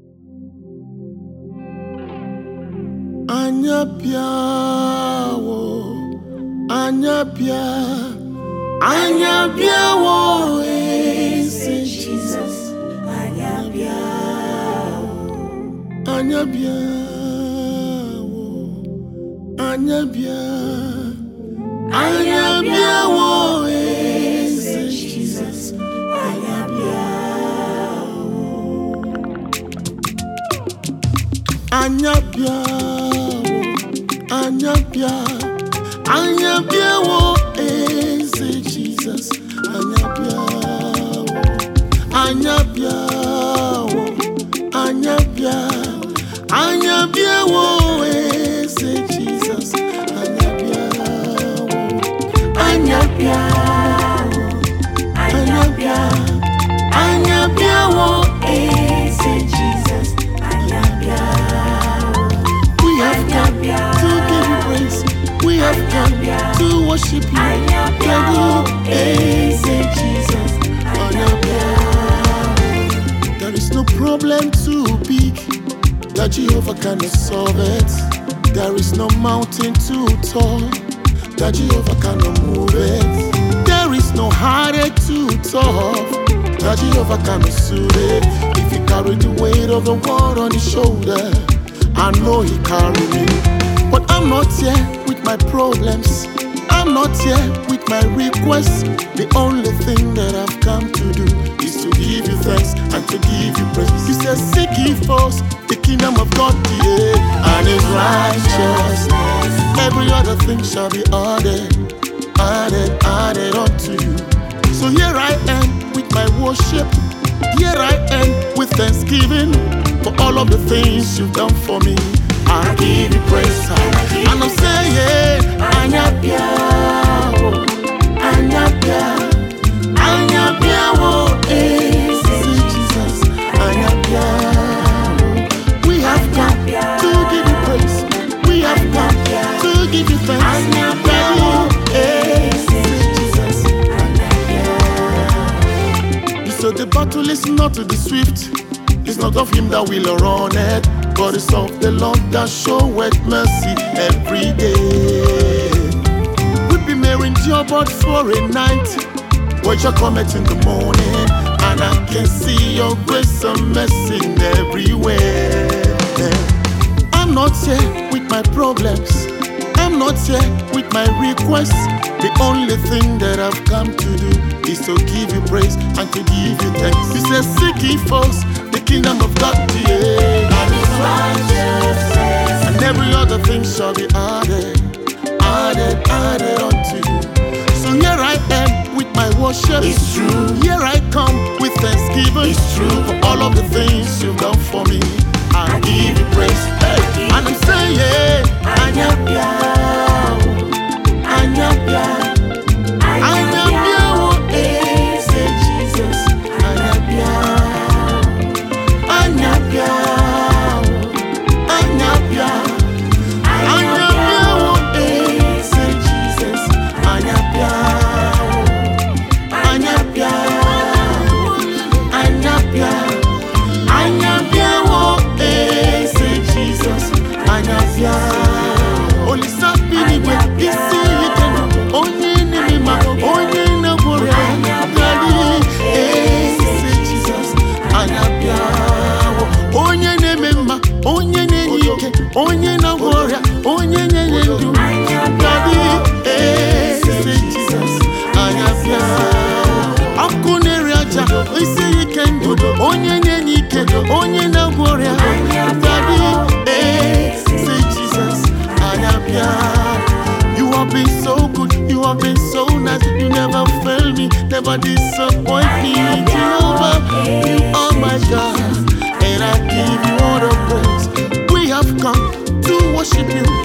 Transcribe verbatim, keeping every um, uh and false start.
Anya piawo, anya pia, anya piawo, eh, say Jesus. Anya piawo, Anya piawo, anya pia, anya piawo, eh, say Jesus. anya piawo, Anya piawo, anya pia, anya piawo, eh, say Jesus. Anya piawo, anya piawo, anya pia, anya piawo, eh, say Jesus. Anya piawo, anya piawo, anya pia, anya piawo, eh, say Jesus. Anya piawo, we have come to give you praise. We have come to worship you. anya piawo, eh, say Jesus. Anya piawo, There is no problem too big that Jehovah cannot solve it. There is no mountain too tall that Jehovah cannot move it. There is no heartache too tough that Jehovah cannot soothe it. If he carry the weight of the world on his shoulder, I know he carry me. But I'm not here with my problems. I'm not here with my requests. The only thing that I've come to do is to give you thanks and to give you praise. He says, seek ye first the kingdom of God, yeah, and his righteousness. Every other thing shall be added, added, added unto you. So here I am with my worship. Here I am with thanksgiving for all of the things you've done for me. I give you praise, and I'm saying, Anya piawo, Anya piawo, Anya piawo, eh, say Jesus, Anya piawo. We have come to give you praise. We have come to give you thanks. Anya piawo, eh, say Jesus. Anya piawo, So the battle is not to the swift, it's not of him that will run it, but it's of the Lord that showeth mercy every day. We've been may endure but for a night, but you're coming in the morning, and I can see your grace and mercy everywhere. I'm not here with my problems, I'm not here with my requests. The only thing that I've come to do is to give you praise and to give you thanks. He says, seek ye first the kingdom of God, yeah, and his righteousness, and every other thing shall be added, added, added unto you. So here I am with my worship. It's true. Here I come with thanksgiving. It's true. For all of the things you've done for me, I give you praise. Hey, and I'm saying, Anya piawo, Anya piawo, Anya piawo, eh, say Jesus. Anya piawo, Anya piawo, Anya piawo, Anya piawo, eh, say Jesus. Anya piawo, Anya piawo, Anya piawo, Anya piawo, eh, say Jesus. Anya piawo. Only something we isi yikeno. Onye ni ma, onye na gloria. Daddy, eh, say Jesus. Anya piawo. Onye ne mema, onye ne yike, onye na gloria, onye ne yendu. Daddy, eh, say Jesus. Anya piawo. Akune riaja, isi yikendo. Onye ne yike, onye na gloria. Daddy, eh, say Jesus. Anya piawo. You have been so good, you have been so nice. You never fail me, never disappoint me. Jehovah, you are my God, and I give you all the praise. We have come to worship you.